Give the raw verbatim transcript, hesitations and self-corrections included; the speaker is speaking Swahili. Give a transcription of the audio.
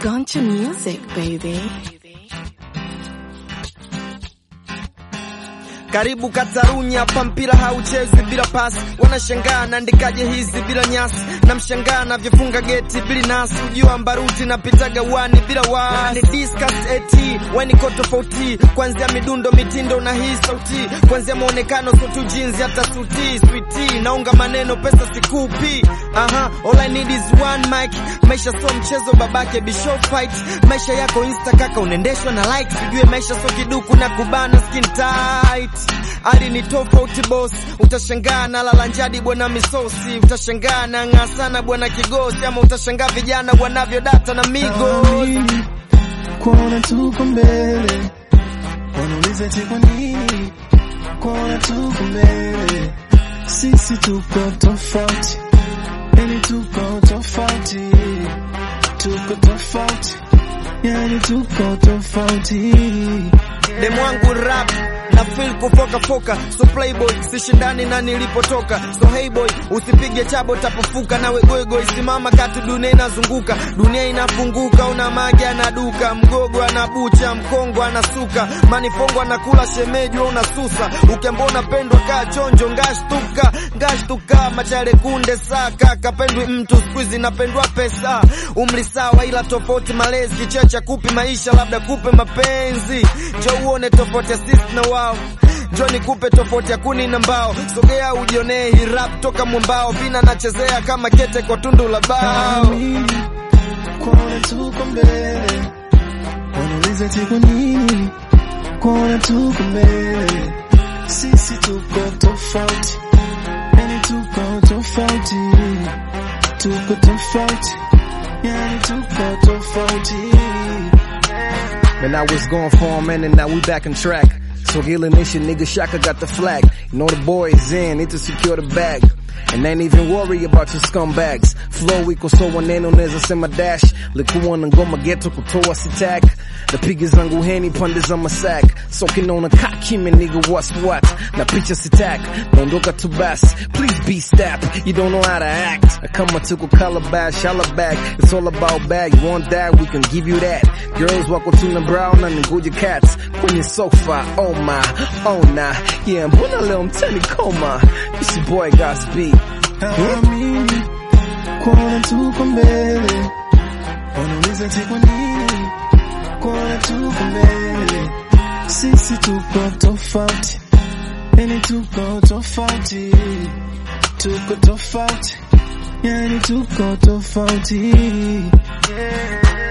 Goncha Music, baby. Karibu Katarunya, hapa mpira hauchezi bila pasi. Wanashangaa naandikaje hizi bila nyasi, na mshangaa na vifunga geti bila nasi. Ujua mbaruti na pitaga wani bila wasi. Ni discuss eti, wani koto tofauti. Kwanzia midundo, mitindo na hii sauti. Kwanzia muonekano, so tu jeans hata suti. Sweetie, naunga maneno pesa sikupi. Aha, all I need is one mic. Maisha so mchezo babake bisho fight. Maisha yako insta kaka unendeshwa na likes. Ujue maisha so kiduku na kubana skin tight. Ali ni tofauti boss. Utashangaa na lalanjadi bwana misosi. Utashangaa na ngasana bwana kigosi. Ama utashangaa vijana wanavyo data na migos. Kuona tuko mbele, wanauliza tiko nini. Kuona tuko mbele, sisi tuko tofauti. Yani tuko tofauti, tuko tofauti. Yani tuko tofauti. Demu wangu rap na feel kufoka foka. So playboy, sishindani na nilipotoka. So hey boy, usipige chabo tapofuka. Nawe goigo isimama kati dunia inazunguka. Dunia inafunguka, una magia na duka. Mgogo anabucha, mkongo anasuka. Manifongo anakula shemeji wa unasusa. Ukembona pendwa kaa chonjo, ngashtuka. Ngashtuka, machale kunde saka. Kapendwi mtu squeezy napendwa pesa. Umri sawa ila tofauti malezi. Kichecha kupi maisha labda kupe mapenzi. Jo uone tofauti ya sisi na wao. Johnny kupe tofauti ya kuni na mbao. Sogea ujionee hii rap toka mwambao. Vina nachezea kama kete kwa tundu la bao. Kuona tuko mbele, wanauliza tiko nini. Kuona tuko mbele, sisi tuko tofauti. Yani tuko tofauti, tuko tofauti. Yani tuko tofauti. Man, I was gone for a minute, now we back on track. So Gila Nation, nigga Shaka got the flag. You know the boys in, need to secure the bag. And ain't even worry about your scumbags. Flow equals so waneno neza sema dash. Likuwa ngoma ghetto kutoa sitak. The piga zangu heni pande za masak. Soaking on a kakime nigga what's what. Na picha sitak, dondoka to bass. Please be step, you don't know how to act. I come to go calabash, holla back. It's all about bag, you want that, we can give you that. Girls wako tuna brown na ningoja cats. Kwenye sofa, oh my, oh nah. Yeah, mbona leo mtani koma. It's your boy God's beat. Amini, kuona tuko mbele, wanauliza tiko nini. Kuona tuko mbele, sisi tuko tofauti. Yani tuko tofauti, tuko tofauti. Yani tuko tofauti. Yeah.